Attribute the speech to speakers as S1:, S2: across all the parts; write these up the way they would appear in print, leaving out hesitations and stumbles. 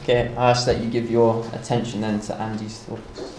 S1: Okay, I ask that you give your attention then to Andy's thoughts.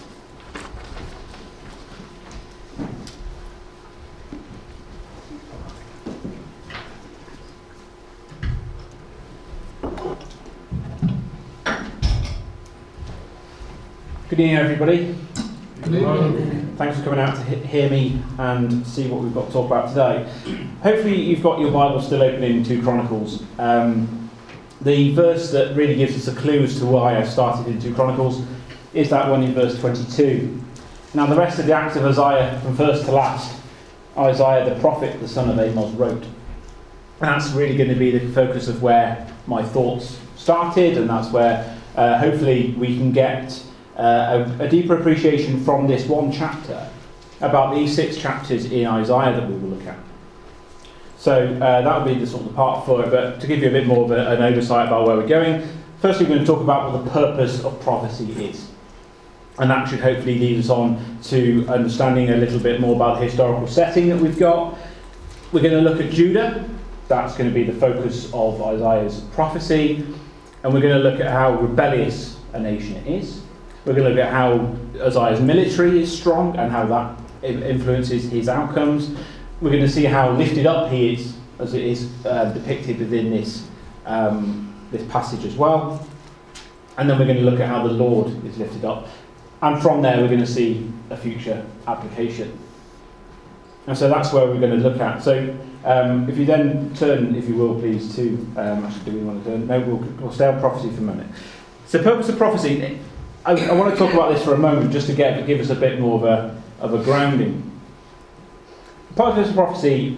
S2: Good evening, everybody.
S3: Good evening.
S2: Thanks for coming out to hear me and see what we've got to talk about today. Hopefully you've got your Bible still open in 2 Chronicles. The verse that really gives us a clue as to why I started in 2 Chronicles is that one in verse 22. Now the rest of the acts of Isaiah, from first to last, Isaiah the prophet, the son of Amos, wrote. And that's really going to be the focus of where my thoughts started, and that's where hopefully we can get a deeper appreciation from this one chapter about these 6 chapters in Isaiah that we will look at. So that will be the sort of part for it, but to give you a bit more of an oversight about where we're going, firstly we're going to talk about what the purpose of prophecy is. And that should hopefully lead us on to understanding a little bit more about the historical setting that we've got. We're going to look at Judah. That's going to be the focus of Isaiah's prophecy. And we're going to look at how rebellious a nation it is. We're going to look at how Isaiah's military is strong and how that influences his outcomes. We're going to see how lifted up he is, as it is depicted within this passage as well. And then we're going to look at how the Lord is lifted up. And from there we're going to see a future application. And so that's where we're going to look at. So if you then turn, if you will please, to... actually, do we want to turn? No, we'll stay on prophecy for a moment. So purpose of prophecy... I want to talk about this for a moment, just to give us a bit more of a grounding. Purpose of prophecy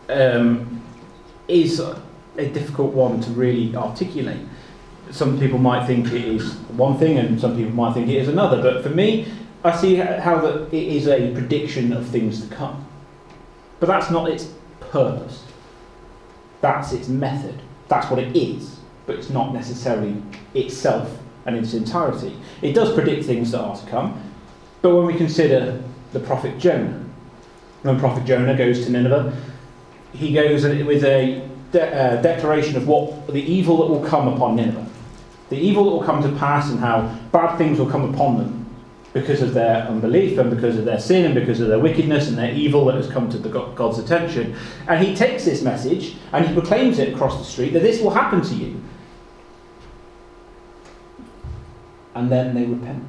S2: is a difficult one to really articulate. Some people might think it is one thing, and some people might think it is another. But for me, I see how that it is a prediction of things to come. But that's not its purpose. That's its method. That's what it is. But it's not necessarily itself and in its entirety. It does predict things that are to come, but when we consider the prophet Jonah, when prophet Jonah goes to Nineveh, he goes with a declaration of what the evil that will come upon Nineveh, the evil that will come to pass, and how bad things will come upon them because of their unbelief and because of their sin and because of their wickedness and their evil that has come to God's attention. And he takes this message and he proclaims it across the street that this will happen to you. And then they repent.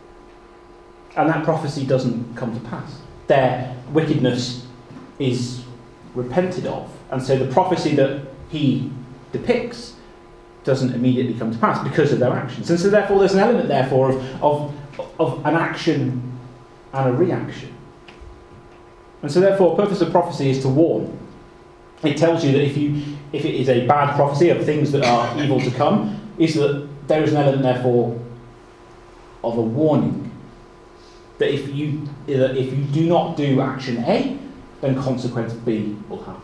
S2: And that prophecy doesn't come to pass. Their wickedness is repented of. And so the prophecy that he depicts doesn't immediately come to pass because of their actions. And so therefore there's an element therefore of an action and a reaction. And so therefore the purpose of prophecy is to warn. It tells you that if it is a bad prophecy of things that are evil to come, is that there is an element therefore of a warning that if you do not do action A, then consequence B will happen.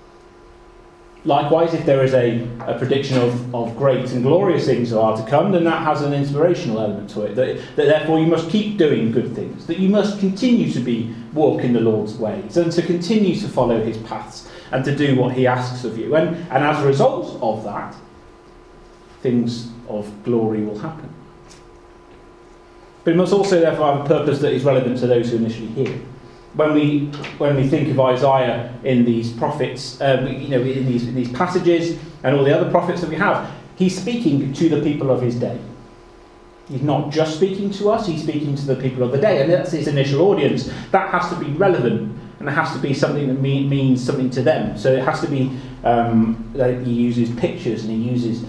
S2: Likewise, if there is a prediction of great and glorious things that are to come, then that has an inspirational element to it, that therefore you must keep doing good things, that you must continue to walk in the Lord's ways, and to continue to follow his paths, and to do what he asks of you. And as a result of that, things of glory will happen. But it must also therefore have a purpose that is relevant to those who initially hear. When we think of Isaiah in these prophets, in these passages and all the other prophets that we have, he's speaking to the people of his day. He's not just speaking to us, he's speaking to the people of the day, and that's his initial audience. That has to be relevant, and it has to be something that means something to them. So it has to be that he uses pictures and he uses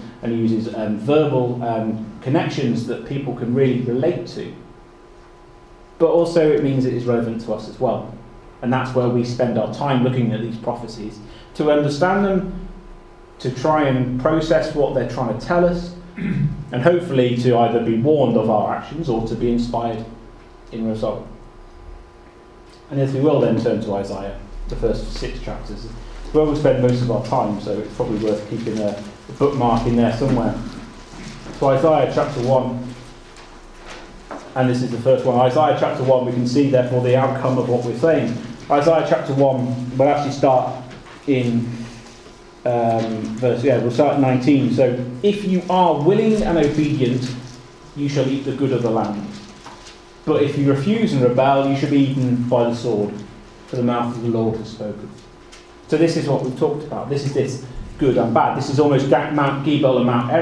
S2: verbal connections that people can really relate to. But also it means it is relevant to us as well. And that's where we spend our time looking at these prophecies, to understand them, to try and process what they're trying to tell us, and hopefully to either be warned of our actions or to be inspired in result. And if we will then turn to Isaiah, the first 6 chapters, where we'll spend most of our time, so it's probably worth keeping a bookmark in there somewhere. So Isaiah chapter 1, and this is the first one. Isaiah chapter 1, we can see therefore the outcome of what we're saying. Isaiah chapter 1, we'll actually start in we'll start at 19. So, if you are willing and obedient, you shall eat the good of the land. But if you refuse and rebel, you shall be eaten by the sword, for the mouth of the Lord has spoken. So this is what we've talked about. This is this good and bad. This is almost Mount Gebel and Mount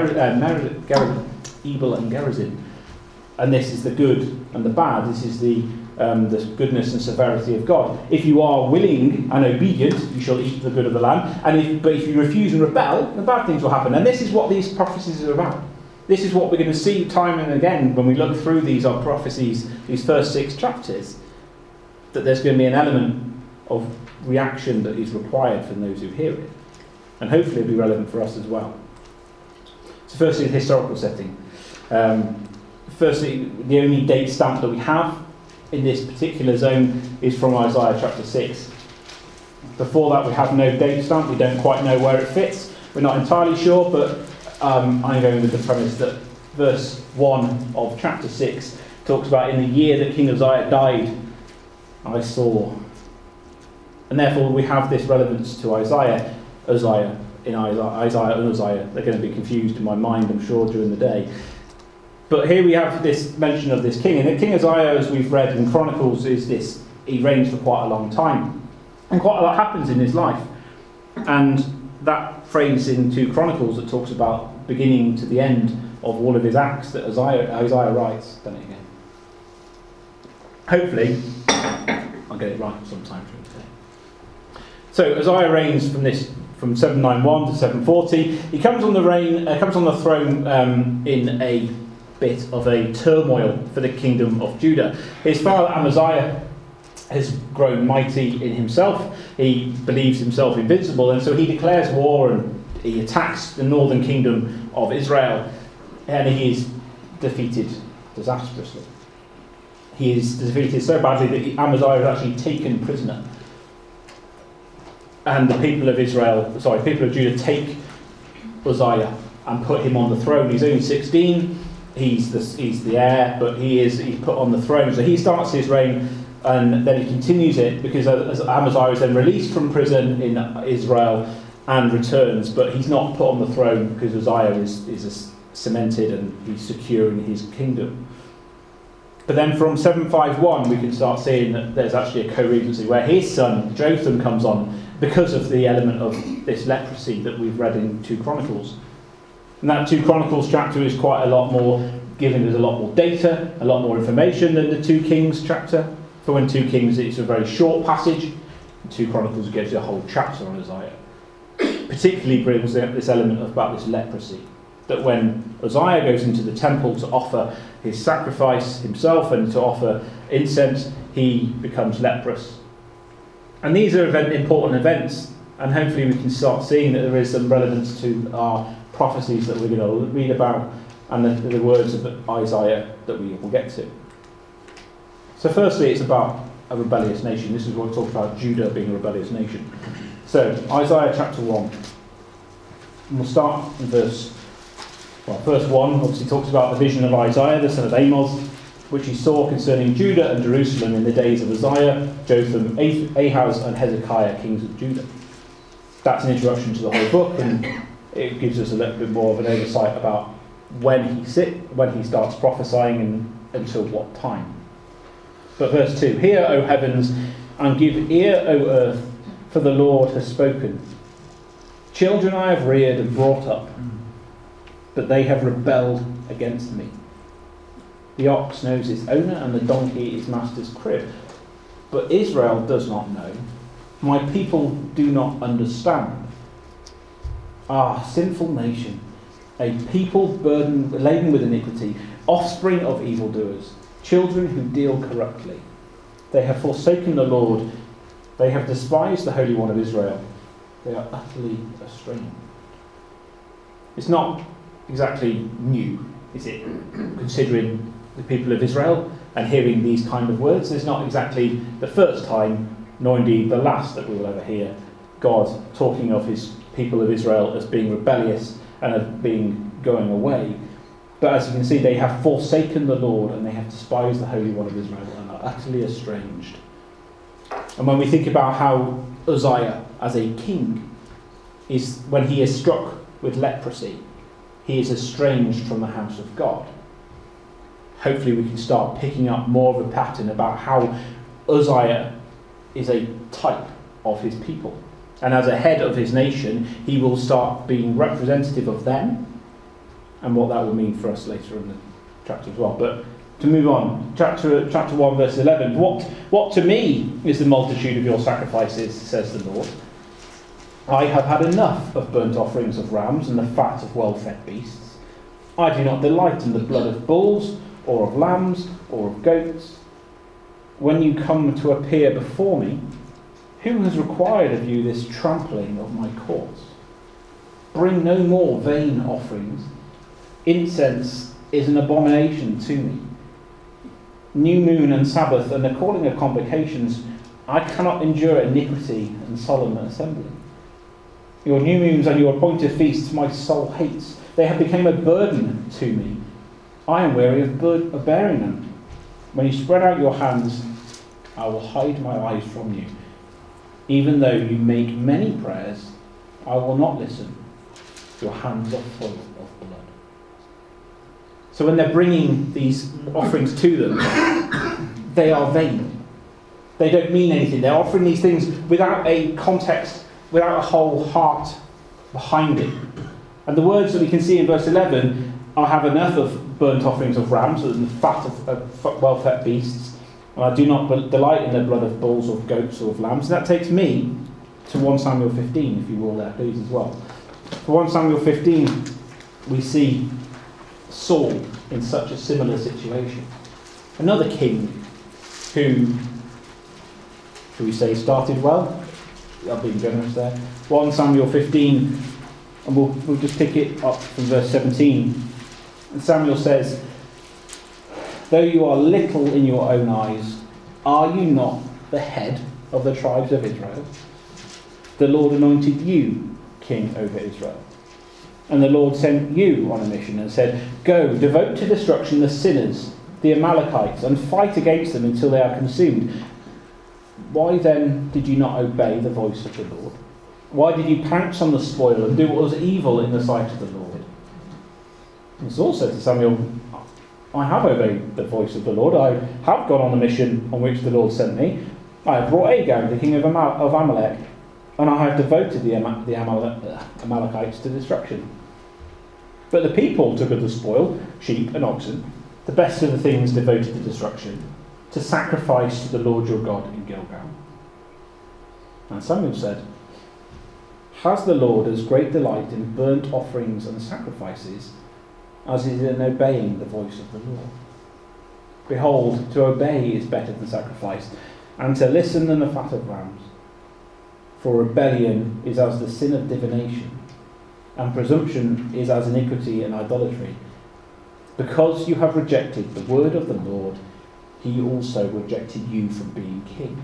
S2: Ebal and Gerizim. And this is the good and the bad. This is the goodness and severity of God. If you are willing and obedient, you shall eat the good of the land. But if you refuse and rebel, the bad things will happen. And this is what these prophecies are about. This is what we're going to see time and again when we look through these prophecies, these first 6 chapters, that there's going to be an element of reaction that is required from those who hear it. And hopefully it'll be relevant for us as well. So firstly, the historical setting. Firstly, the only date stamp that we have in this particular zone is from Isaiah chapter 6. Before that, we have no date stamp. We don't quite know where it fits. We're not entirely sure, but I'm going with the premise that verse 1 of chapter 6 talks about in the year that King Uzziah died, I saw. And therefore we have this relevance to Isaiah and Uzziah. They're going to be confused in my mind, I'm sure, during the day. But here we have this mention of this king. And King Uzziah, as we've read in Chronicles, he reigns for quite a long time. And quite a lot happens in his life. And that phrase in 2 Chronicles that talks about beginning to the end of all of his acts that Isaiah writes. Done it again. Hopefully, I'll get it right sometime during the day. So Uzziah reigns from 791 to 740. He comes on the throne in a bit of a turmoil for the kingdom of Judah. His father Amaziah has grown mighty in himself. He believes himself invincible, and so he declares war and he attacks the northern kingdom of Israel, and he is defeated disastrously. He is defeated so badly that Amaziah is actually taken prisoner. And the people of Judah take Uzziah and put him on the throne. He's only 16. He's the heir, but he's put on the throne. So he starts his reign, and then he continues it because as Amaziah is then released from prison in Israel and returns, but he's not put on the throne because Uzziah is cemented and he's secure in his kingdom. But then from 751 we can start seeing that there's actually a co-regency where his son Jotham comes on because of the element of this leprosy that we've read in 2 Chronicles. And that 2 Chronicles chapter is quite a lot more, giving us a lot more data, a lot more information than the 2 Kings chapter. For when 2 Kings it's a very short passage, 2 Chronicles gives you a whole chapter on Uzziah. Particularly brings up this element about this leprosy. That when Uzziah goes into the temple to offer his sacrifice himself and to offer incense, he becomes leprous. And these are important events, and hopefully we can start seeing that there is some relevance to our prophecies that we're going to read about and the words of Isaiah that we will get to. So firstly, it's about a rebellious nation. This is what we talk about, Judah being a rebellious nation. So, Isaiah chapter 1. And we'll start in verse 1 obviously talks about the vision of Isaiah, the son of Amos, which he saw concerning Judah and Jerusalem in the days of Uzziah, Jotham, Ahaz and Hezekiah, kings of Judah. That's an introduction to the whole book, and it gives us a little bit more of an oversight about when he starts prophesying and until what time. But verse 2, Hear, O heavens, and give ear, O earth, for the Lord has spoken. Children I have reared and brought up, but they have rebelled against me. The ox knows its owner, and the donkey its master's crib. But Israel does not know. My people do not understand. Ah, sinful nation, a people laden with iniquity, offspring of evildoers, children who deal corruptly. They have forsaken the Lord. They have despised the Holy One of Israel. They are utterly estranged. It's not exactly new, is it? Considering the people of Israel and hearing these kind of words, it's not exactly the first time, nor indeed the last that we will ever hear God talking of his people of Israel as being rebellious and as being going away. But as you can see, they have forsaken the Lord and they have despised the Holy One of Israel and are utterly estranged. And when we think about how Uzziah, as a king, is when he is struck with leprosy, he is estranged from the house of God. Hopefully we can start picking up more of a pattern about how Uzziah is a type of his people. And as a head of his nation, he will start being representative of them and what that will mean for us later in the chapter as well. But to move on, chapter 1, verse 11. What to me is the multitude of your sacrifices, says the Lord. I have had enough of burnt offerings of rams and the fat of well-fed beasts. I do not delight in the blood of bulls, or of lambs, or of goats. When you come to appear before me, who has required of you this trampling of my courts? Bring no more vain offerings. Incense is an abomination to me. New moon and Sabbath and the calling of convocations, I cannot endure iniquity and solemn assembly. Your new moons and your appointed feasts my soul hates. They have become a burden to me. I am weary of bearing them. When you spread out your hands, I will hide my eyes from you. Even though you make many prayers, I will not listen. Your hands are full of blood. So when they're bringing these offerings to them, they are vain. They don't mean anything. They're offering these things without a context, without a whole heart behind it. And the words that we can see in verse 11, I have enough of burnt offerings of rams and the fat of well-fed beasts, and I do not delight in the blood of bulls or of goats or of lambs. And that takes me to 1 Samuel 15, if you will there, please, as well. For 1 Samuel 15, we see Saul in such a similar situation. Another king who, shall we say, started well. I've been generous there. 1 Samuel 15, and we'll just pick it up from verse 17. And Samuel says, though you are little in your own eyes, are you not the head of the tribes of Israel? The Lord anointed you king over Israel. And the Lord sent you on a mission and said, go, devote to destruction the sinners, the Amalekites, and fight against them until they are consumed. Why then did you not obey the voice of the Lord? Why did you pounce on the spoil and do what was evil in the sight of the Lord? And Saul said to Samuel, I have obeyed the voice of the Lord. I have gone on the mission on which the Lord sent me. I have brought Agag, the king of Amalek, and I have devoted the Amalekites to destruction. But the people took of the spoil, sheep and oxen, the best of the things devoted to destruction, to sacrifice to the Lord your God in Gilgal. And Samuel said, has the Lord as great delight in burnt offerings and sacrifices as is in obeying the voice of the Lord? Behold, to obey is better than sacrifice, and to listen than the fat of rams. For rebellion is as the sin of divination, and presumption is as iniquity and idolatry. Because you have rejected the word of the Lord, he also rejected you from being king.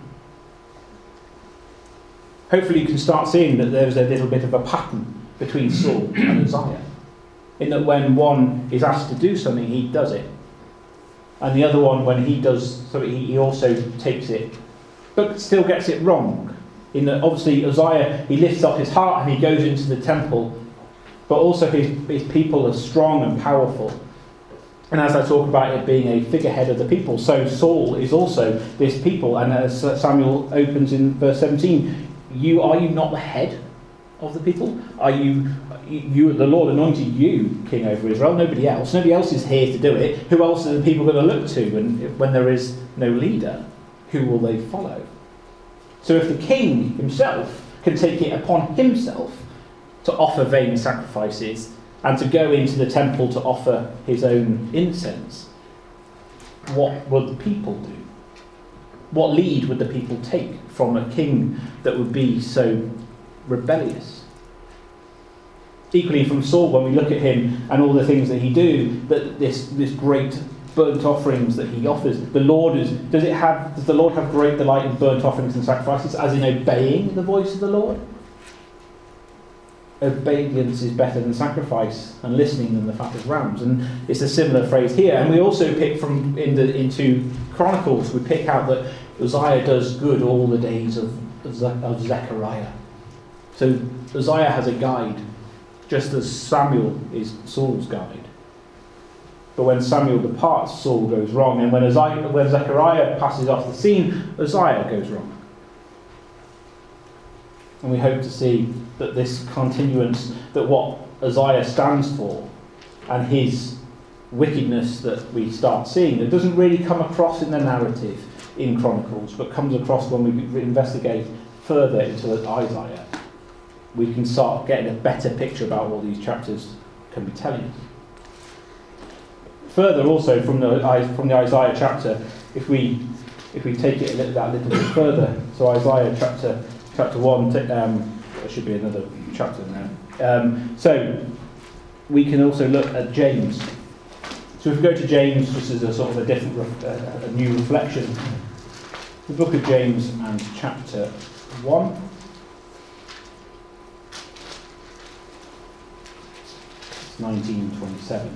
S2: Hopefully you can start seeing that there's a little bit of a pattern between Saul and Uzziah, in that when one is asked to do something, he does it. And the other one, when he does something, he also takes it, but still gets it wrong. In that obviously Uzziah, he lifts up his heart and he goes into the temple, but also his people are strong and powerful. And as I talk about it being a figurehead of the people, so Saul is also this people. And as Samuel opens in verse 17, are you not the head of the people? Are you the Lord anointed you king over Israel, nobody else. Nobody else is here to do it. Who else are the people going to look to? And when there is no leader, who will they follow? So if the king himself can take it upon himself to offer vain sacrifices and to go into the temple to offer his own incense, what would the people do? What lead would the people take from a king that would be so rebellious? Equally from Saul, when we look at him and all the things that he do, that this great burnt offerings that he offers, does the Lord have great delight in burnt offerings and sacrifices, as in obeying the voice of the Lord? Obedience is better than sacrifice, and listening than the fat of rams. And it's a similar phrase here. And we also pick from into Chronicles, we pick out that Uzziah does good all the days of Zechariah. So Uzziah has a guide, just as Samuel is Saul's guide. But when Samuel departs, Saul goes wrong, and when Zechariah passes off the scene, Uzziah goes wrong. And we hope to see that this continuance, that what Uzziah stands for, and his wickedness that we start seeing, that doesn't really come across in the narrative in Chronicles, but comes across when we investigate further into Isaiah, we can start getting a better picture about what these chapters can be telling us. Further, also from the Isaiah chapter, if we take it that little bit further, so Isaiah chapter 1, there should be another chapter in there. So we can also look at James. So if we go to James, this is a sort of a new reflection. The book of James and chapter 1. It's 19:27.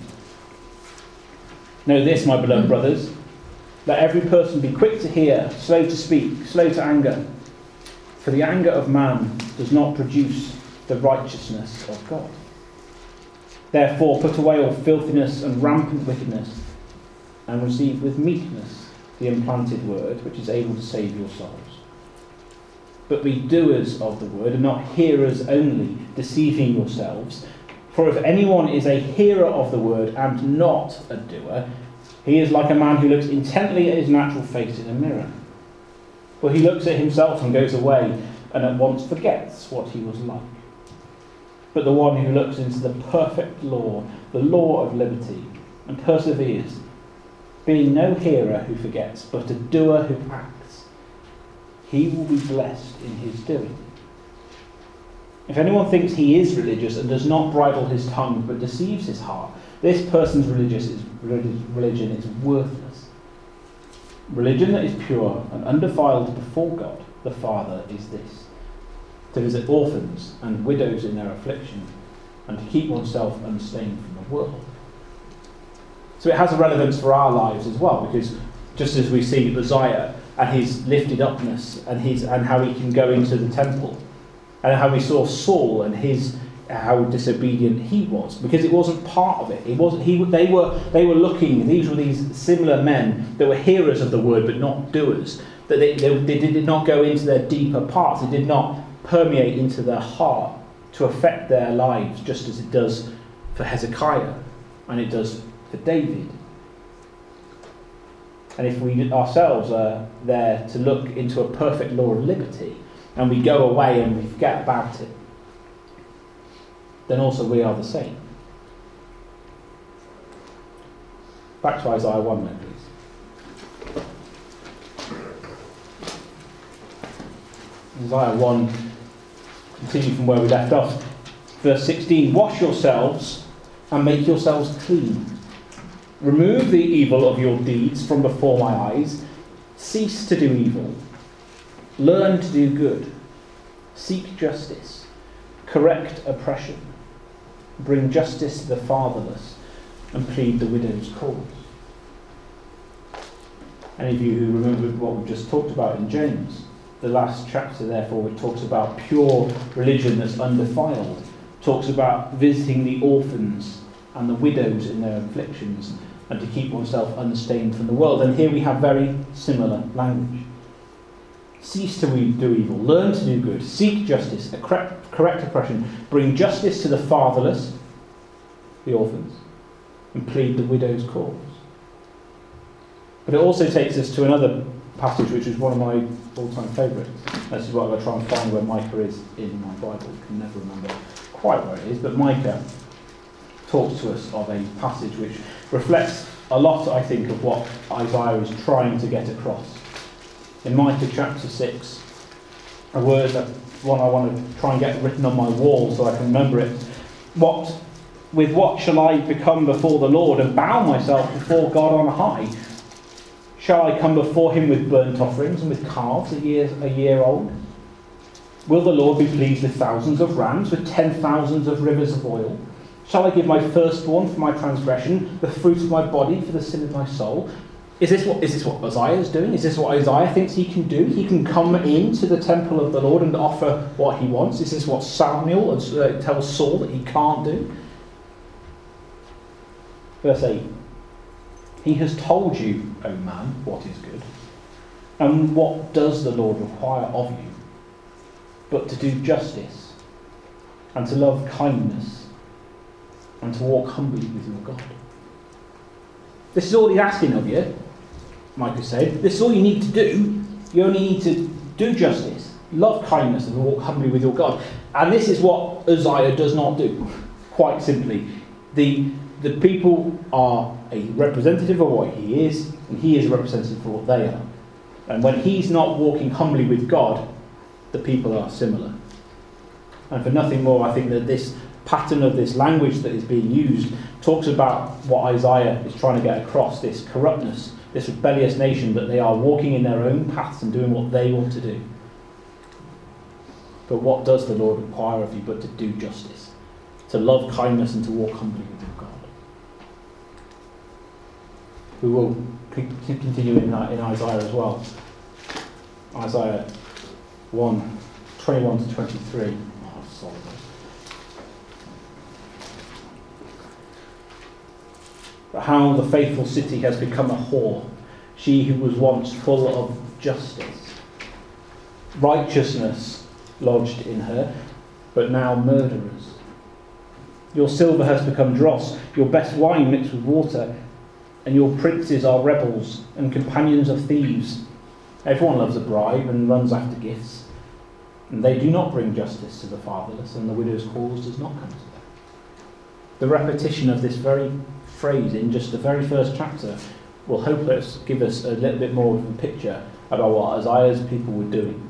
S2: Know this, my beloved brothers, let every person be quick to hear, slow to speak, slow to anger. For the anger of man does not produce the righteousness of God. Therefore put away all filthiness and rampant wickedness, and receive with meekness the implanted word, which is able to save your souls. But be doers of the word, and not hearers only, deceiving yourselves. For if anyone is a hearer of the word and not a doer, he is like a man who looks intently at his natural face in a mirror. For he looks at himself and goes away, and at once forgets what he was like. But the one who looks into the perfect law, the law of liberty, and perseveres, being no hearer who forgets, but a doer who acts, he will be blessed in his doing. If anyone thinks he is religious and does not bridle his tongue but deceives his heart, this person's religion is worthless. Religion that is pure and undefiled before God the Father is this: to visit orphans and widows in their affliction, and to keep oneself unstained from the world. So it has a relevance for our lives as well, because just as we see Uzziah and his lifted upness and how he can go into the temple, and how we saw Saul and how disobedient he was, because it wasn't part of it. They were looking. These were these similar men that were hearers of the word but not doers. That they did not go into their deeper parts. They did not permeate into their heart to affect their lives, just as it does for Hezekiah and it does for David. And if we ourselves are there to look into a perfect law of liberty, and we go away and we forget about it, then also we are the same. Back to Isaiah 1 then, please. Isaiah 1, continue from where we left off. Verse 16, wash yourselves and make yourselves clean. Remove the evil of your deeds from before my eyes. Cease to do evil. Learn to do good. Seek justice. Correct oppression. Bring justice to the fatherless and plead the widow's cause. Any of you who remember what we've just talked about in James, the last chapter, therefore, it talks about pure religion that's undefiled, talks about visiting the orphans and the widows in their afflictions, and to keep oneself unstained from the world. And here we have very similar language. Cease to do evil, learn to do good, seek justice, correct oppression, bring justice to the fatherless, the orphans, and plead the widow's cause. But it also takes us to another passage which is one of my all-time favourites. This is what I'm going to try and find where Micah is in my Bible. I can never remember quite where it is, but Micah talks to us of a passage which reflects a lot, I think, of what Isaiah is trying to get across. In Micah chapter 6, a word that one I want to try and get written on my wall so I can remember it. With what shall I become before the Lord and bow myself before God on high? Shall I come before him with burnt offerings and with calves a year old? Will the Lord be pleased with thousands of rams, with 10,000s of rivers of oil? Shall I give my firstborn for my transgression, the fruit of my body for the sin of my soul? Is this what Uzziah is doing? Is this what Isaiah thinks he can do? He can come into the temple of the Lord and offer what he wants. Is this what Samuel tells Saul that he can't do? Verse 8. He has told you, O man, what is good. And what does the Lord require of you? But to do justice, and to love kindness, and to walk humbly with your God. This is all he's asking of you, Micah said. This is all you need to do. You only need to do justice, love kindness, and walk humbly with your God. And this is what Uzziah does not do, quite simply. The people are a representative of what he is, and he is a representative for what they are. And when he's not walking humbly with God, the people are similar. And for nothing more, I think that this pattern of this language that is being used talks about what Isaiah is trying to get across, this corruptness, this rebellious nation, that they are walking in their own paths and doing what they want to do. But what does the Lord require of you but to do justice, to love kindness, and to walk humbly with your God? We will continue in Isaiah as well. Isaiah 1, 21 to 23. Oh, sorry. But how the faithful city has become a whore, she who was once full of justice. Righteousness lodged in her, but now murderers. Your silver has become dross, your best wine mixed with water, and your princes are rebels and companions of thieves. Everyone loves a bribe and runs after gifts, and they do not bring justice to the fatherless, and the widow's cause does not come to them. The repetition of this very phrase in just the very first chapter will give us a little bit more of a picture about what Isaiah's people were doing.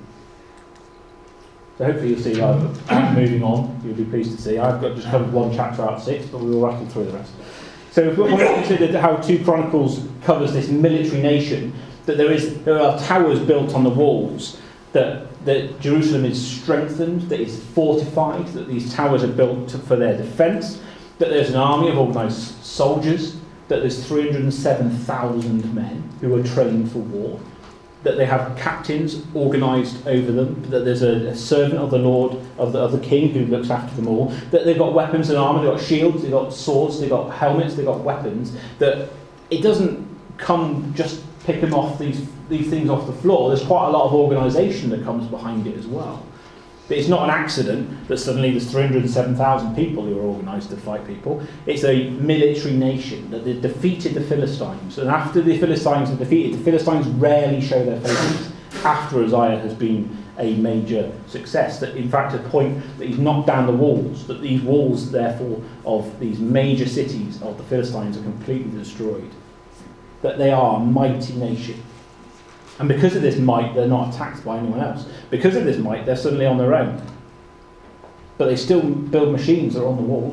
S2: So hopefully you'll see, moving on, you'll be pleased to see. I've just covered one chapter out of 6, but we will rattle through the rest. So if we want to consider how 2 Chronicles covers this military nation, that there are towers built on the walls, that Jerusalem is strengthened, that it's fortified, that these towers are built for their defence, that there's an army of organised soldiers, that there's 307,000 men who are trained for war, that they have captains organised over them, that there's a servant of the Lord, of the king, who looks after them all, that they've got weapons and armour, they've got shields, they've got swords, they've got helmets, they've got weapons, that it doesn't come just pick them off these things off the floor. There's quite a lot of organisation that comes behind it as well. But it's not an accident that suddenly there's 307,000 people who are organised to fight people. It's a military nation that they defeated the Philistines. And after the Philistines are defeated, the Philistines rarely show their faces after Uzziah has been a major success. That in fact, a point that he's knocked down the walls, that these walls, therefore, of these major cities of the Philistines are completely destroyed. That they are a mighty nation. And because of this might, they're not attacked by anyone else. Because of this might, they're suddenly on their own. But they still build machines that are on the walls.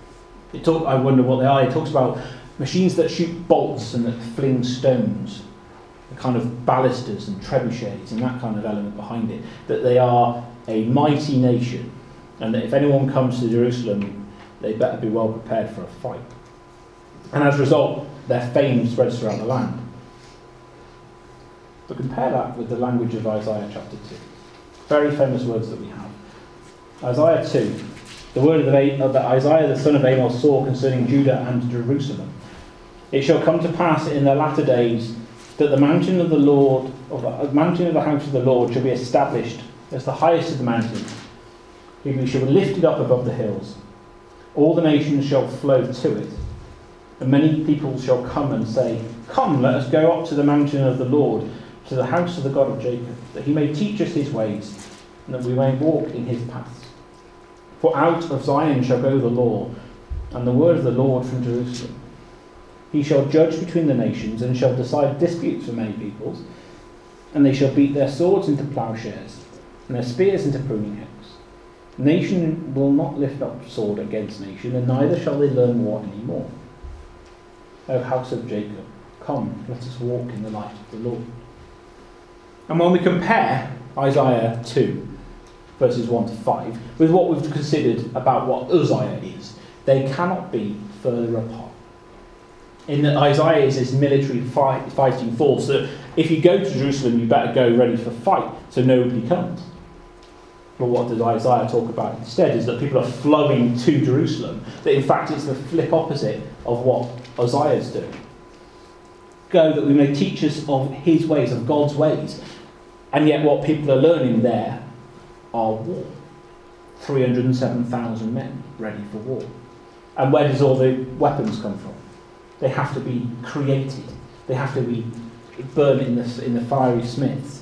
S2: I wonder what they are. It talks about machines that shoot bolts and that fling stones. The kind of ballistas and trebuchets and that kind of element behind it. That they are a mighty nation. And that if anyone comes to Jerusalem, they better be well prepared for a fight. And as a result, their fame spreads throughout the land. But compare that with the language of Isaiah chapter 2. Very famous words that we have. Isaiah 2, the word that Isaiah the son of Amos saw concerning Judah and Jerusalem. It shall come to pass in the latter days that the mountain of the Lord, mountain of the house of the Lord, shall be established as the highest of the mountains. It shall be lifted up above the hills. All the nations shall flow to it. And many people shall come and say, Come, let us go up to the mountain of the Lord, to the house of the God of Jacob, that he may teach us his ways, and that we may walk in his paths. For out of Zion shall go the law, and the word of the Lord from Jerusalem. He shall judge between the nations, and shall decide disputes for many peoples, and they shall beat their swords into plowshares, and their spears into pruning hooks. Nation will not lift up sword against nation, and neither shall they learn war any more. O house of Jacob, come, let us walk in the light of the Lord. And when we compare Isaiah 2, verses 1 to 5, with what we've considered about what Uzziah is, they cannot be further apart. in that Isaiah is this military fighting force that if you go to Jerusalem, you better go ready for fight, so nobody comes. But what does Isaiah talk about instead is that people are flowing to Jerusalem, that in fact it's the flip opposite of what Isaiah's doing. Go that we may teach us of his ways, of God's ways. And yet what people are learning there are war. 307,000 men ready for war. And where does all the weapons come from? They have to be created. They have to be burned in the fiery smiths.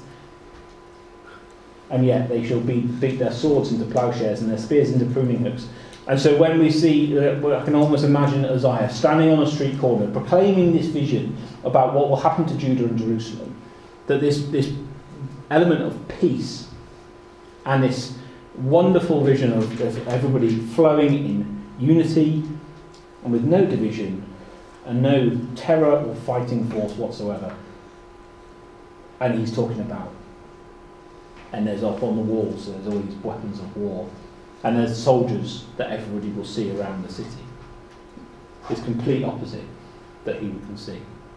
S2: And yet they shall beat their swords into plowshares and their spears into pruning hooks. And so when we see, I can almost imagine Isaiah standing on a street corner proclaiming this vision about what will happen to Judah and Jerusalem, that this element of peace and this wonderful vision of everybody flowing in unity and with no division and no terror or fighting force whatsoever. And he's talking about, and there's up on the walls, there's all these weapons of war, and there's soldiers that everybody will see around the city. It's complete opposite that he can see.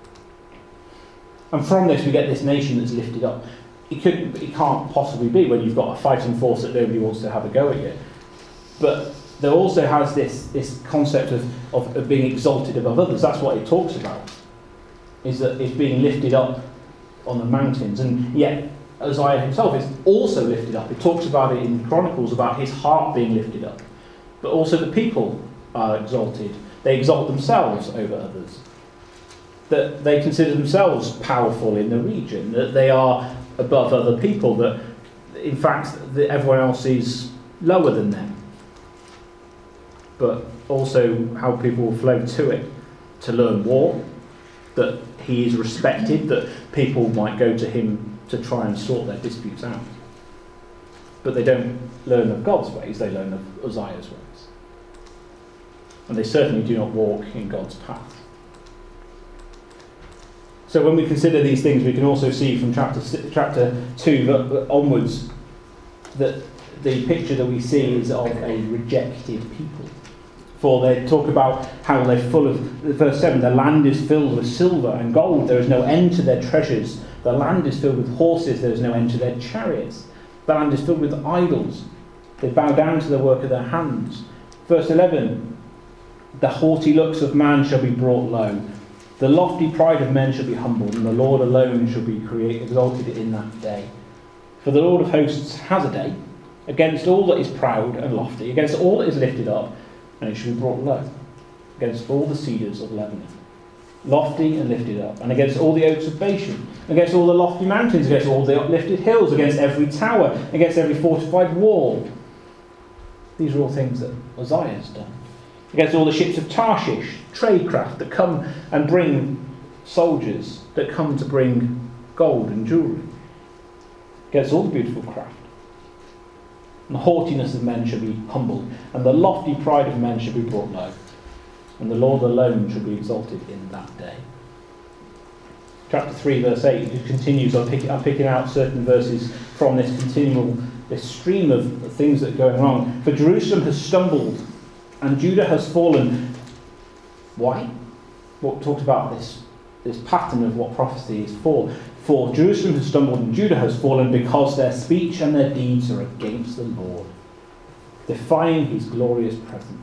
S2: And from this we get this nation that's lifted up. It can't possibly be when you've got a fighting force that nobody wants to have a go at you. But there also has this concept of being exalted above others. That's what it talks about, is that it's being lifted up on the mountains. And yet Isaiah himself is also lifted up. It talks about it in Chronicles, about his heart being lifted up. But also the people are exalted. They exalt themselves over others. That they consider themselves powerful in the region. That they are above other people. That, in fact, everyone else is lower than them. But also how people will flow to it to learn war. That he is respected. That people might go to him to try and sort their disputes out. But they don't learn of God's ways, they learn of Uzziah's ways. And they certainly do not walk in God's path. So when we consider these things, we can also see from chapter 2 onwards that the picture that we see is of a rejected people. For they talk about how they're full of, verse 7, the land is filled with silver and gold, there is no end to their treasures. The land is filled with horses, there is no end to their chariots. The land is filled with idols. They bow down to the work of their hands. Verse 11, the haughty looks of man shall be brought low. The lofty pride of men shall be humbled, and the Lord alone shall be exalted in that day. For the Lord of hosts has a day against all that is proud and lofty, against all that is lifted up, and it shall be brought low, against all the cedars of Lebanon. Lofty and lifted up, and against all the oaks of Bashan, against all the lofty mountains, against all the uplifted hills, against every tower, against every fortified wall. These are all things that Uzziah has done. Against all the ships of Tarshish, tradecraft that come and bring soldiers, that come to bring gold and jewellery. Against all the beautiful craft. And the haughtiness of men shall be humbled, and the lofty pride of men shall be brought low. And the Lord alone shall be exalted in that day. Chapter 3, verse 8, it continues. I'm picking out certain verses from this stream of things that are going wrong. For Jerusalem has stumbled, and Judah has fallen. Why? What talked about this pattern of what prophecy is for. For Jerusalem has stumbled, and Judah has fallen, because their speech and their deeds are against the Lord, defying his glorious presence.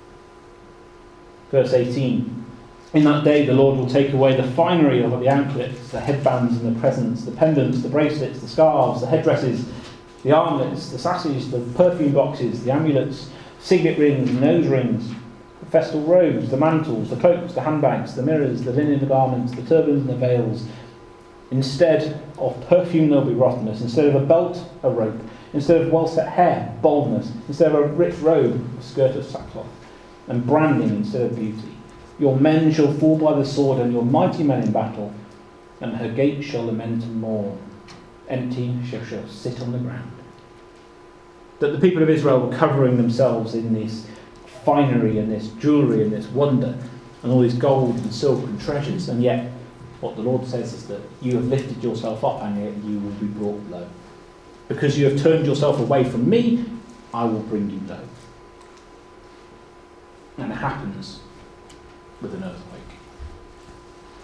S2: Verse 18, in that day the Lord will take away the finery of the anklets, the headbands and the presents, the pendants, the bracelets, the scarves, the headdresses, the armlets, the sashes, the perfume boxes, the amulets, signet rings, nose rings, the festal robes, the mantles, the cloaks, the handbags, the mirrors, the linen garments, the turbans and the veils. Instead of perfume there will be rottenness, instead of a belt, a rope, instead of well-set hair, baldness, instead of a rich robe, a skirt of sackcloth, and branding instead of beauty. Your men shall fall by the sword, and your mighty men in battle, and her gates shall lament and mourn. Empty shall sit on the ground. That the people of Israel were covering themselves in this finery and this jewellery and this wonder and all this gold and silk and treasures, and yet what the Lord says is that you have lifted yourself up, and yet you will be brought low. Because you have turned yourself away from me, I will bring you low. And it happens with an earthquake.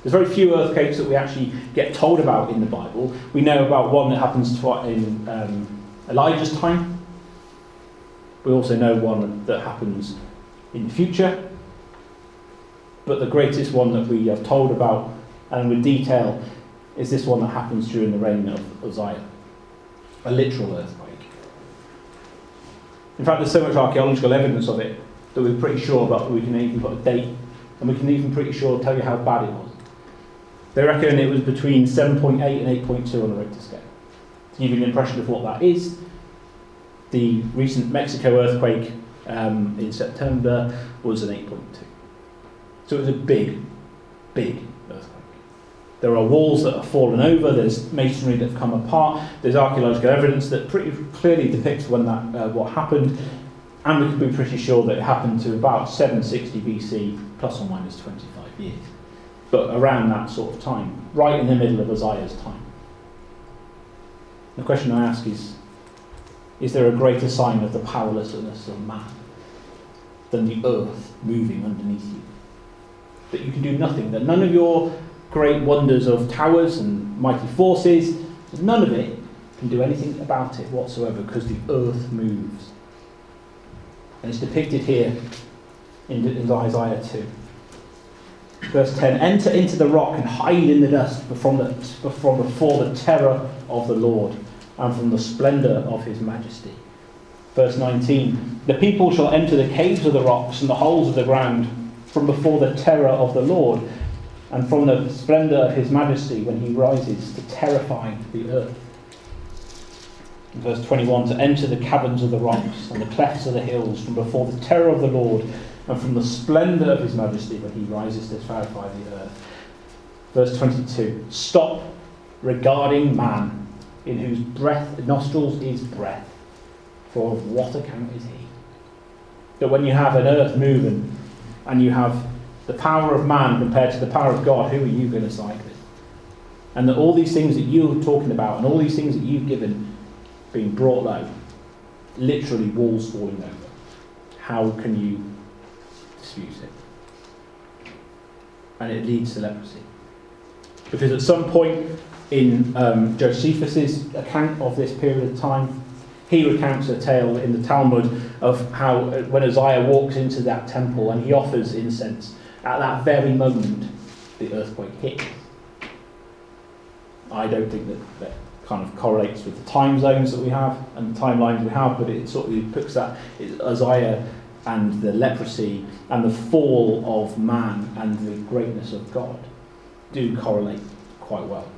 S2: There's very few earthquakes that we actually get told about in the Bible. We know about one that happens in Elijah's time. We also know one that happens in the future. But the greatest one that we have told about, and with detail, is this one that happens during the reign of Uzziah. A literal earthquake. In fact, there's so much archaeological evidence of it that we're pretty sure about. We can even put a date, and we can even pretty sure tell you how bad it was. They reckon it was between 7.8 and 8.2 on the Richter scale. To give you an impression of what that is, the recent Mexico earthquake in September was an 8.2. So it was a big, big earthquake. There are walls that have fallen over, there's masonry that's come apart, there's archaeological evidence that pretty clearly depicts when that what happened, and we can be pretty sure that it happened to about 760 BC, plus or minus 25 years. But around that sort of time, right in the middle of Uzziah's time. The question I ask is there a greater sign of the powerlessness of man than the earth moving underneath you? That you can do nothing, that none of your great wonders of towers and mighty forces, none of it can do anything about it whatsoever because the earth moves. And it's depicted here in Isaiah 2. Verse 10, enter into the rock and hide in the dust before the terror of the Lord and from the splendour of his majesty. Verse 19, the people shall enter the caves of the rocks and the holes of the ground from before the terror of the Lord and from the splendour of his majesty when he rises to terrify the earth. In verse 21, to enter the caverns of the rocks and the clefts of the hills from before the terror of the Lord and from the splendour of his majesty when he rises to terrify the earth. Verse 22, stop regarding man, in whose nostrils is breath, for of what account is he? That when you have an earth moving, and you have the power of man compared to the power of God, who are you going to side with? And that all these things that you're talking about, and all these things that you've given, being brought low, literally walls falling over. How can you dispute it? And it leads to leprosy. Because at some point in Josephus's account of this period of time, he recounts a tale in the Talmud of how when Uzziah walks into that temple and he offers incense, at that very moment the earthquake hits. I don't think that kind of correlates with the time zones that we have and the timelines we have, but it sort of puts that Uzziah and the leprosy and the fall of man and the greatness of God do correlate quite well.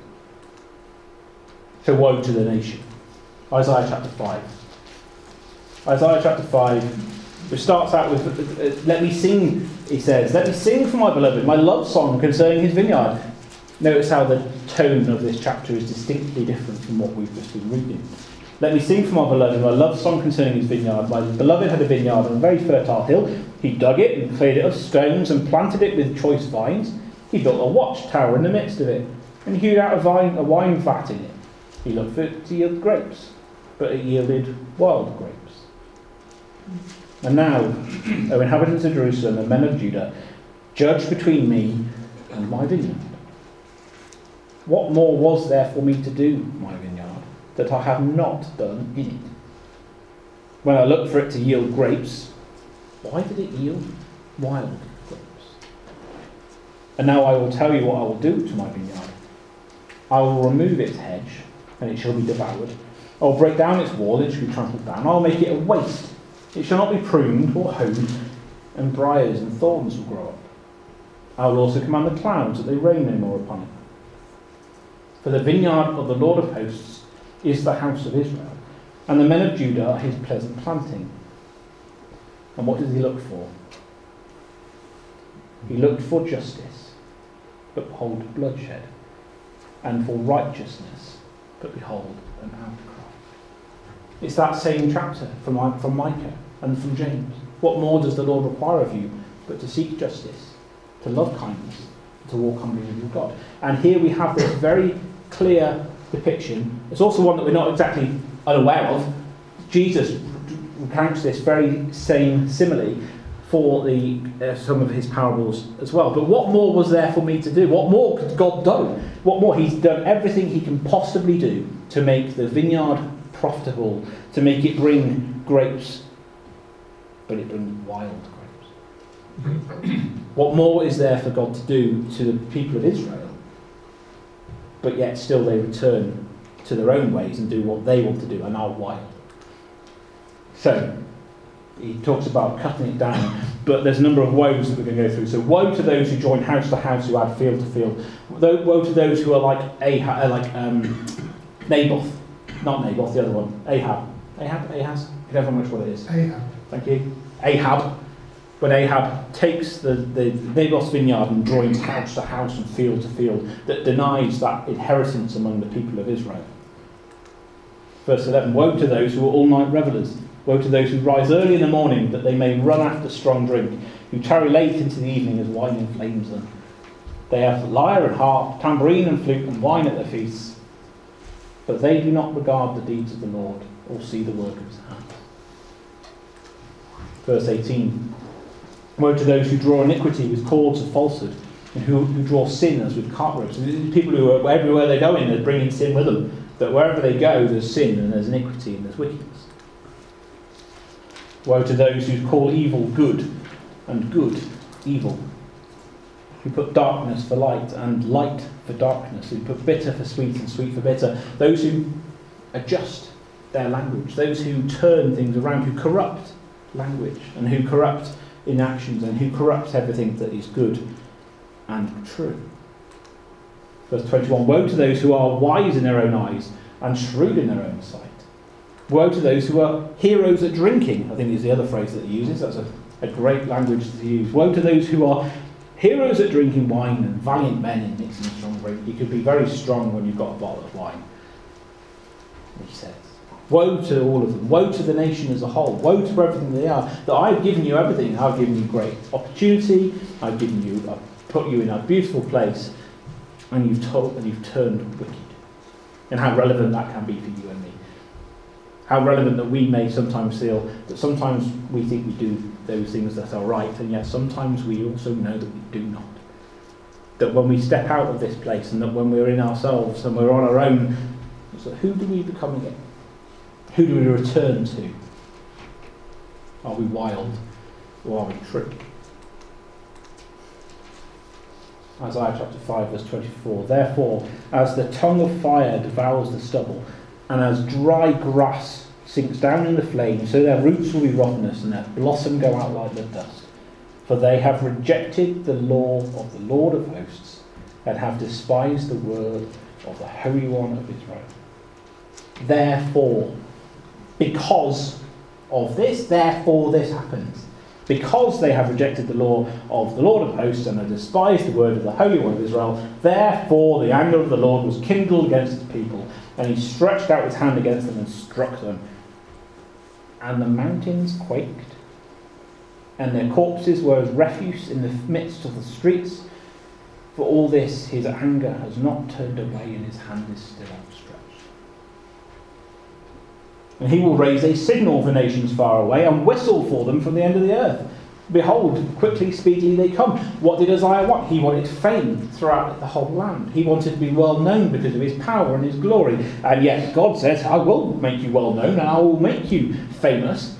S2: So woe to the nation. Isaiah chapter 5. Isaiah chapter 5, which starts out with, let me sing, he says, let me sing for my beloved, my love song concerning his vineyard. Notice how the tone of this chapter is distinctly different from what we've just been reading. Let me sing for my beloved, my love song concerning his vineyard. My beloved had a vineyard on a very fertile hill. He dug it and cleared it of stones and planted it with choice vines. He built a watchtower in the midst of it and hewed out a wine vat in it. He looked for it to yield grapes, but it yielded wild grapes. And now, O inhabitants of Jerusalem and men of Judah, judge between me and my vineyard. What more was there for me to do, my vineyard, that I have not done in it? When I looked for it to yield grapes, why did it yield wild grapes? And now I will tell you what I will do to my vineyard. I will remove its hedge, and it shall be devoured. I will break down its wall, and it shall be trampled down. I will make it a waste. It shall not be pruned or hoed, and briars and thorns will grow up. I will also command the clouds that they rain no more upon it. For the vineyard of the Lord of hosts is the house of Israel, and the men of Judah are his pleasant planting. And what did he look for? He looked for justice, but behold bloodshed, and for righteousness, but behold an outcry. It's that same chapter from Micah and from James. What more does the Lord require of you but to seek justice, to love kindness, to walk humbly with your God? And here we have this very clear depiction. It's also one that we're not exactly unaware of. Jesus recounts this very same simile for some of his parables as well. But what more was there for me to do? What more could God do? What more? He's done everything he can possibly do to make the vineyard profitable, to make it bring grapes, but it brings wild grapes. What more is there for God to do to the people of Israel? But yet still they return to their own ways and do what they want to do and are wild. So, he talks about cutting it down, but there's a number of woes that we're going to go through. So, woe to those who join house to house, who add field to field. Woe to those who are like Naboth. Not Naboth, the other one. Ahaz? You don't know much what it is.
S3: Ahab.
S2: Thank you. Ahab. When Ahab takes the Naboth's vineyard and joins house to house and field to field, that denies that inheritance among the people of Israel. Verse 11, woe to those who are all-night revellers. Woe to those who rise early in the morning, that they may run after strong drink, who tarry late into the evening as wine inflames them. They have lyre and harp, tambourine and flute and wine at their feasts, but they do not regard the deeds of the Lord or see the work of his hands. Verse 18, woe to those who draw iniquity with cords of falsehood, and who draw sin as with cart ropes. People who are everywhere they go in, they're bringing sin with them. That wherever they go, there's sin and there's iniquity and there's wickedness. Woe to those who call evil good and good evil, who put darkness for light and light for darkness, who put bitter for sweet and sweet for bitter, those who adjust their language, those who turn things around, who corrupt language and who corrupt inactions and who corrupt everything that is good and true. Verse 21, woe to those who are wise in their own eyes and shrewd in their own sight. Woe to those who are heroes at drinking, I think is the other phrase that he uses. That's a great language to use. Woe to those who are heroes at drinking wine and valiant men in mixing strong drink. You could be very strong when you've got a bottle of wine, he says. Woe to all of them. Woe to the nation as a whole. Woe to everything they are. That I've given you everything. I've given you great opportunity. I've put you in a beautiful place, and you've turned wicked. And how relevant that can be for you and me. How relevant that we may sometimes feel that sometimes we think we do those things that are right, and yet sometimes we also know that we do not. That when we step out of this place, and that when we're in ourselves and we're on our own, so who do we become again? Who do we return to? Are we wild or are we true? Isaiah chapter 5 verse 24, therefore, as the tongue of fire devours the stubble, and as dry grass sinks down in the flame, so their roots will be rottenness, and their blossom go out like the dust. For they have rejected the law of the Lord of hosts, and have despised the word of the Holy One of Israel. Therefore, because of this, therefore this happens. Because they have rejected the law of the Lord of hosts and have despised the word of the Holy One of Israel, therefore the anger of the Lord was kindled against his people, and he stretched out his hand against them and struck them. And the mountains quaked, and their corpses were as refuse in the midst of the streets. For all this, his anger has not turned away, and his hand is still outstretched. And he will raise a signal for nations far away, and whistle for them from the end of the earth. Behold, quickly, speedily they come. What did Isaiah want? He wanted fame throughout the whole land. He wanted to be well known because of his power and his glory. And yet God says, I will make you well known, and I will make you famous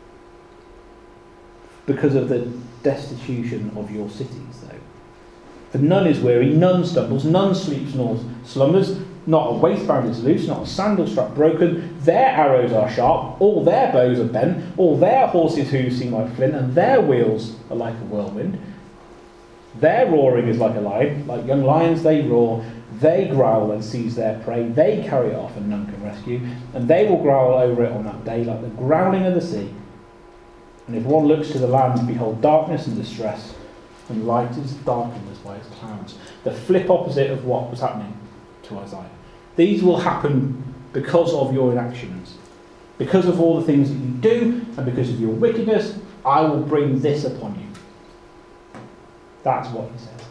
S2: because of the destitution of your cities, though. For none is weary, none stumbles, none sleeps nor slumbers. Not a waistband is loose, not a sandal strap broken. Their arrows are sharp, all their bows are bent, all their horses' hooves seem like flint, and their wheels are like a whirlwind. Their roaring is like a lion, like young lions they roar. They growl and seize their prey. They carry it off and none can rescue. And they will growl over it on that day like the growling of the sea. And if one looks to the land, behold darkness and distress, and light is darkened as by its clouds. The flip opposite of what was happening to Isaiah. These will happen because of your inactions. Because of all the things that you do, and because of your wickedness, I will bring this upon you. That's what he says.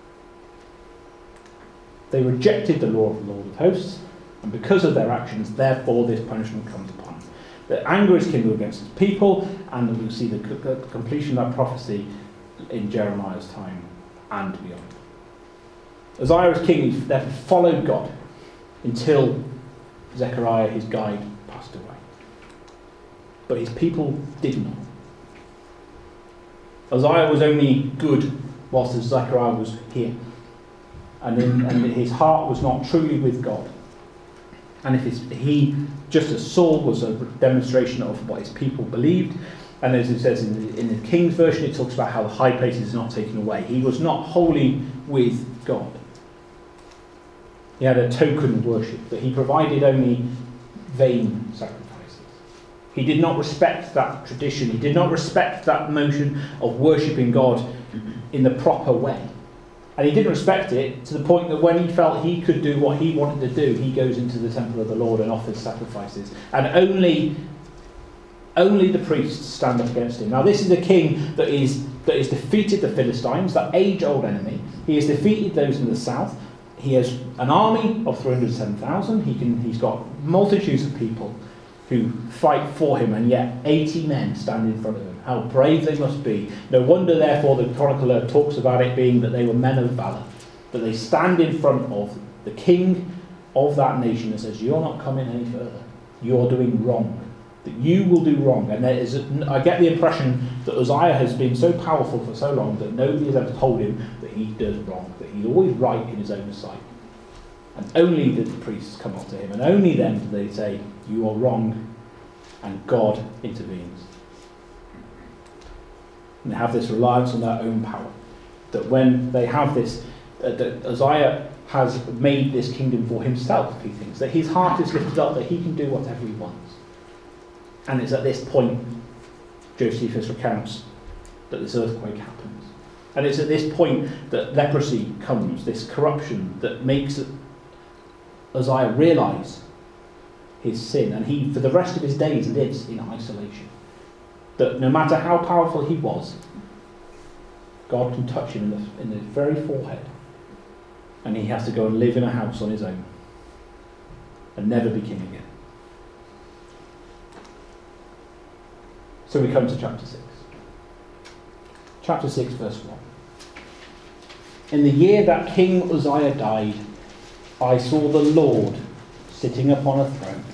S2: They rejected the law of the Lord of hosts, and because of their actions, therefore this punishment comes upon them. that anger is kindled against his people, and we'll see the completion of that prophecy in Jeremiah's time and beyond. Uzziah as king, he therefore followed God until Zechariah, his guide, passed away. But his people did not. Uzziah was only good whilst Zechariah was here. And his heart was not truly with God. And if he, just as Saul, was a demonstration of what his people believed, and as it says in the King's version, it talks about how the high place is not taken away. He was not wholly with God. He had a token worship, that he provided only vain sacrifices. He did not respect that tradition. He did not respect that notion of worshipping God in the proper way. And he didn't respect it to the point that when he felt he could do what he wanted to do, he goes into the temple of the Lord and offers sacrifices. And only the priests stand up against him. Now this is a king that is defeated the Philistines, that age-old enemy. He has defeated those in the south. He has an army of 307,000. He's got multitudes of people who fight for him, and yet 80 men stand in front of him. How brave they must be. No wonder, therefore, the chronicler talks about it being that they were men of valour. That they stand in front of the king of that nation and says, you're not coming any further. You're doing wrong. That you will do wrong. And I get the impression that Uzziah has been so powerful for so long that nobody has ever told him that he does wrong. That he's always right in his own sight. And only did the priests come up to him, and only then did they say, you are wrong, and God intervenes. And they have this reliance on their own power. That when they have this, that Uzziah has made this kingdom for himself, he thinks. That his heart is lifted up, that he can do whatever he wants. And it's at this point, Josephus recounts, that this earthquake happens. And it's at this point that leprosy comes, this corruption that makes Uzziah realise his sin, and he, for the rest of his days, lives in isolation. That no matter how powerful he was, God can touch him in the very forehead, and he has to go and live in a house on his own, and never be king again. So we come to chapter 6. Chapter 6, verse 1. In the year that King Uzziah died, I saw the Lord sitting upon a throne.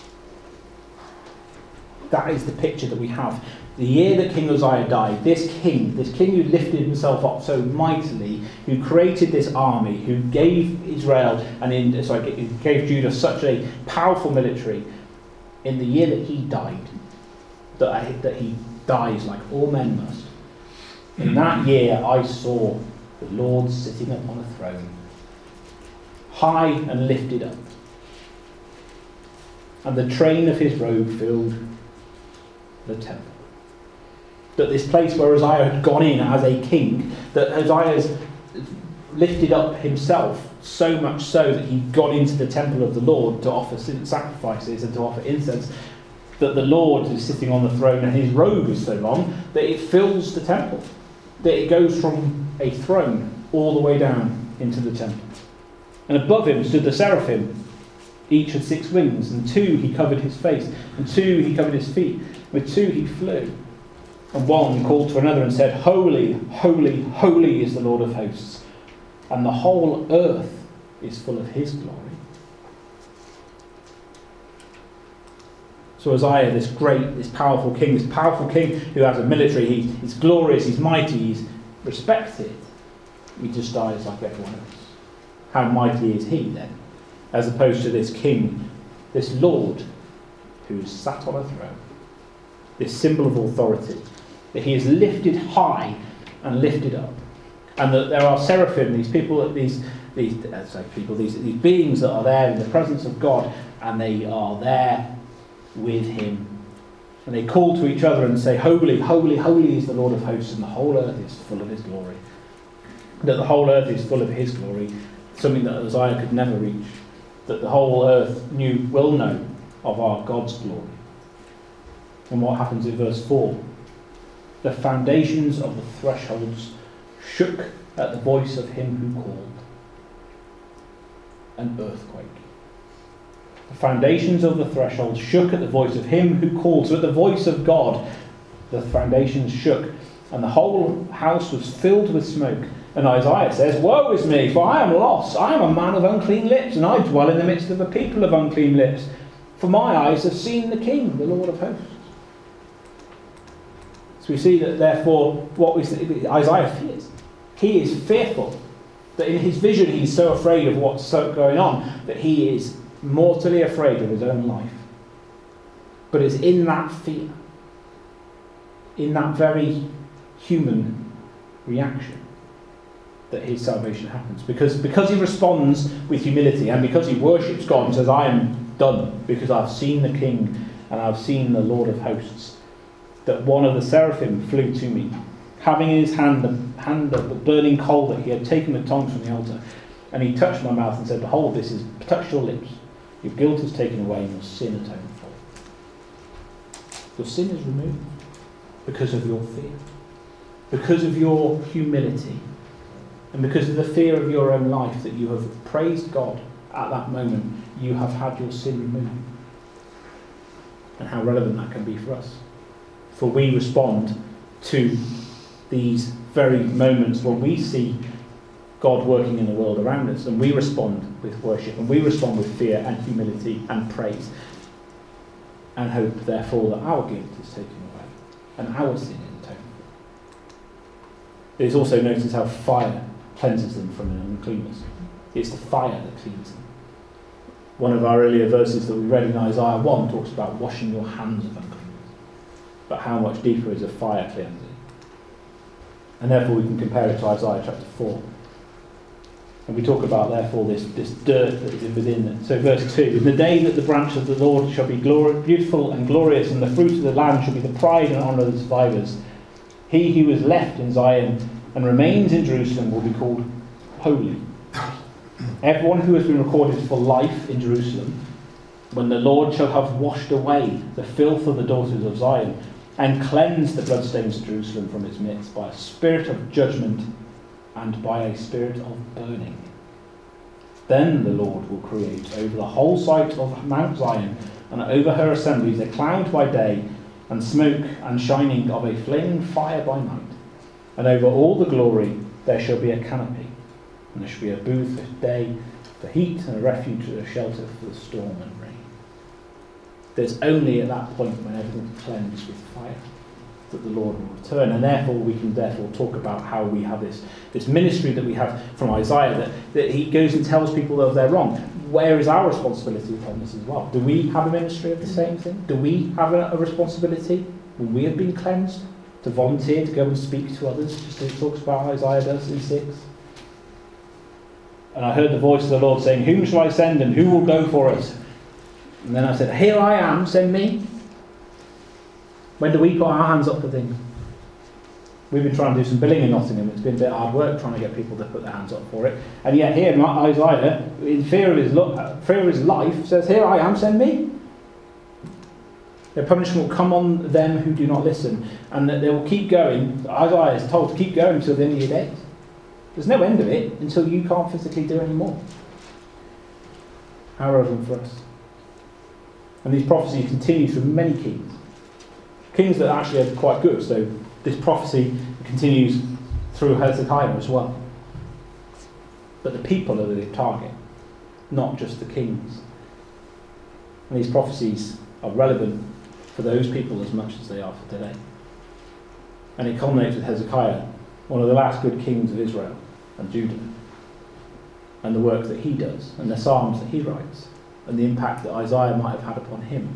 S2: That is the picture that we have. The year that King Uzziah died, this king who lifted himself up so mightily, who created this army, who gave Israel gave Judah such a powerful military, in the year that he died, that he dies like all men must. In that year I saw the Lord sitting upon a throne, high and lifted up, and the train of his robe filled the temple. That this place where Uzziah had gone in as a king, that Uzziah has lifted up himself so much so that he got into the temple of the Lord to offer sacrifices and to offer incense, that the Lord is sitting on the throne and his robe is so long that it fills the temple, that it goes from a throne all the way down into the temple. And above him stood the seraphim. Each had 6 wings, and 2 he covered his face, and 2 he covered his feet. With 2 he flew. And one called to another and said, Holy, holy, holy is the Lord of hosts, and the whole earth is full of his glory. So Uzziah, this powerful king who has a military, he's glorious, he's mighty, he's respected. He just dies like everyone else. How mighty is he then? As opposed to this king, this Lord, who is sat on a throne, this symbol of authority, that he is lifted high and lifted up, and that there are seraphim, these beings that are there in the presence of God, and they are there with him, and they call to each other and say, Holy, holy, holy is the Lord of hosts, and the whole earth is full of his glory. That the whole earth is full of his glory, something that Uzziah could never reach, that the whole earth will know of our God's glory. And what happens in verse 4? The foundations of the thresholds shook at the voice of him who called. An earthquake. The foundations of the threshold shook at the voice of him who called. So at the voice of God, the foundations shook, and the whole house was filled with smoke. And Isaiah says, "Woe is me, for I am lost. I am a man of unclean lips, and I dwell in the midst of a people of unclean lips. For my eyes have seen the King, the Lord of hosts." So we see that, therefore, Isaiah fears. He is fearful. That in his vision he's so afraid of what's going on that he is mortally afraid of his own life. But it's in that fear, in that very human reaction, that his salvation happens. Because he responds with humility, and because he worships God and says, "I am done, because I've seen the King and I've seen the Lord of hosts," that one of the seraphim flew to me, having in his hand the burning coal that he had taken with tongs from the altar. And he touched my mouth and said, "Behold, this is touched your lips. Your guilt is taken away and your sin atoned for." Your sin is removed because of your fear, because of your humility, and because of the fear of your own life that you have praised God at that moment. You have had your sin removed. And how relevant that can be for us. For we respond to these very moments when we see God working in the world around us, and we respond with worship, and we respond with fear and humility and praise, and hope, therefore, that our guilt is taken away and our sin is atoned for. It is also noticed how fire cleanses them from an uncleanness. It's the fire that cleans them. One of our earlier verses that we read in Isaiah 1 talks about washing your hands of uncleanness. But how much deeper is a fire cleansing? And therefore we can compare it to Isaiah chapter 4. And we talk about, therefore, this dirt that is within it. So verse 2, "In the day that the branch of the Lord shall be beautiful and glorious, and the fruit of the land shall be the pride and honour of the survivors, he who is left in Zion and remains in Jerusalem will be called holy. Everyone who has been recorded for life in Jerusalem, when the Lord shall have washed away the filth of the daughters of Zion, and cleansed the bloodstains of Jerusalem from its midst by a spirit of judgment and by a spirit of burning. Then the Lord will create over the whole site of Mount Zion and over her assemblies a cloud by day and smoke and shining of a flaming fire by night. And over all the glory there shall be a canopy, and there shall be a booth for day, for heat, and a refuge and a shelter for the storm and rain." There's only at that point, when everything is cleansed with fire, that the Lord will return. And therefore we can talk about how we have this ministry that we have from Isaiah, that he goes and tells people that they're wrong. Where is our responsibility upon this as well? Do we have a ministry of the same thing? Do we have a responsibility, when we have been cleansed, to volunteer to go and speak to others, just as it talks about Isaiah does in 6? "And I heard the voice of the Lord saying, 'Whom shall I send, and who will go for us?' And then I said, 'Here I am, send me.'" When do we put our hands up for things? We've been trying to do some billing in Nottingham. It's been a bit hard work trying to get people to put their hands up for it. And yet here, Isaiah, in fear of his life, says, "Here I am, send me." Their punishment will come on them who do not listen, and that they will keep going. Isaiah is told to keep going until the end of your days. There's no end of it until you can't physically do any more. How relevant for us. And these prophecies continue through many kings. Kings that actually are quite good. So this prophecy continues through Hezekiah as well. But the people are the target, not just the kings. And these prophecies are relevant for those people as much as they are for today. And it culminates with Hezekiah, one of the last good kings of Israel and Judah, and the work that he does, and the psalms that he writes, and the impact that Isaiah might have had upon him.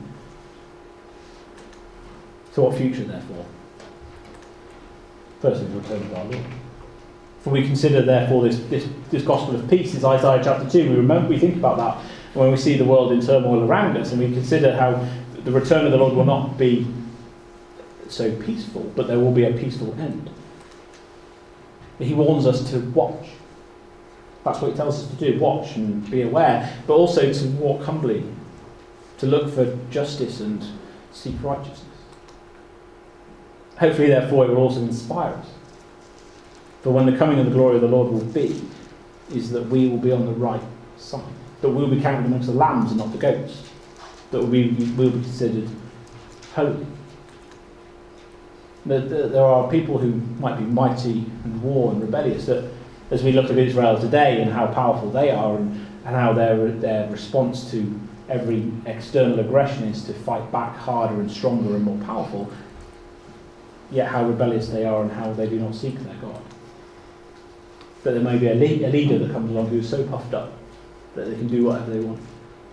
S2: So what future, therefore? Firstly, the return of our Lord. For we consider, therefore, this gospel of peace is Isaiah chapter 2. We think about that when we see the world in turmoil around us, and we consider how the return of the Lord will not be so peaceful, but there will be a peaceful end. He warns us to watch. That's what he tells us to do, watch and be aware, but also to walk humbly, to look for justice and seek righteousness. Hopefully, therefore, it will also inspire us. For when the coming of the glory of the Lord will be, is that we will be on the right side. that will be counted amongst the lambs and not the goats, that will be considered holy. There are people who might be mighty and war and rebellious, that as we look at Israel today and how powerful they are and how their response to every external aggression is to fight back harder and stronger and more powerful, yet how rebellious they are and how they do not seek their God. That there may be a leader that comes along who is so puffed up that they can do whatever they want.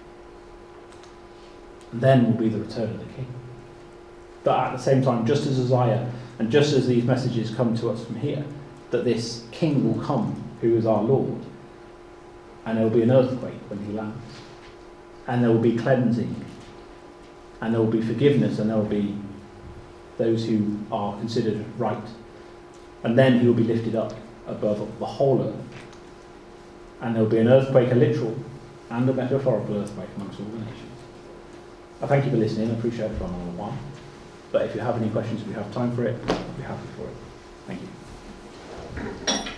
S2: And then will be the return of the king. But at the same time, just as Isaiah and just as these messages come to us from here, that this king will come who is our Lord, and there will be an earthquake when he lands, and there will be cleansing, and there will be forgiveness, and there will be those who are considered right, and then he will be lifted up above the whole earth, and there will be an earthquake, a literal and a metaphorical earthquake amongst all the nations. I thank you for listening. I appreciate it for a long while. But if you have any questions, if you have time for it, I'll be happy for it. Thank you.